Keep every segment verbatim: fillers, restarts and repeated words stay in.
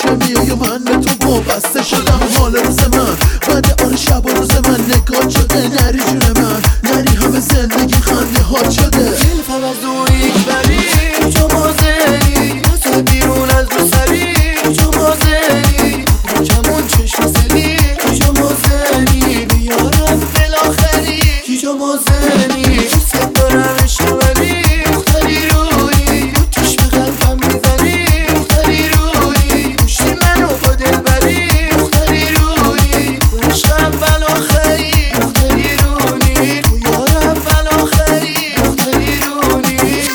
میشه میای و من به تو وابسته شدم. حال روز من بعد آن شب و روز من نگاه شده. نری جون من نری همه زندگی خنده ها شده. دلفم از دو یک بری کجا مازنی تو بیرون از رو سری کجا مازنی کمون چشم سری کجا مازنی بیارم بالاخری کجا مازنی دوست دارم شوری مختاری روی چشم قلبم میزنی مختاری روی پشتی منو با دل بری مختاری روی عشقم بالاخری مختاری رونی بیارم بالاخری مختاری رونی.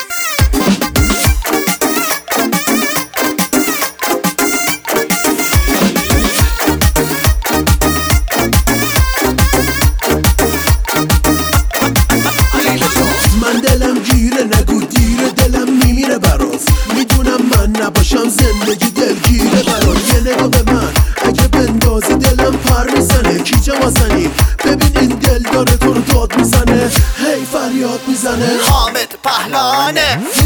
من دلم گیره نگو دیره دلم میمیره براس. میدونم من نباشم زندگی دلگیره برات. یه نگاه به من اگه بندازی دلم پر میزنه. کیچه واسنی ببین این دل داره تو رو داد میزنه. هی فریاد میزنه حامد پهلانه